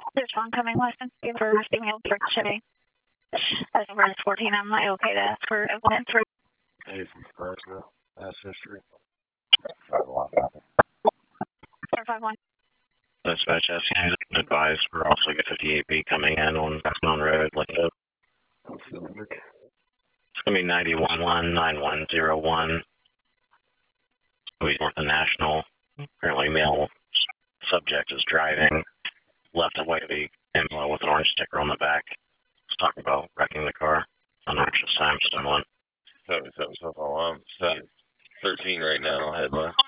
There's one coming west and for female for Chevy. As over as 14, am I okay to ask for evidence for? Hey, from Fresno. Past history. 451. Dispatch asking advise for Officer 58B coming in on Westmount Road. Like What's the number? it's going to be 911-9101. He's North of National. Apparently, male subject is driving. Left a white Impala with an orange sticker on the back. He's talking about wrecking the car. Unconscious time, still on. 77 South Alarm. 13 right now, head left.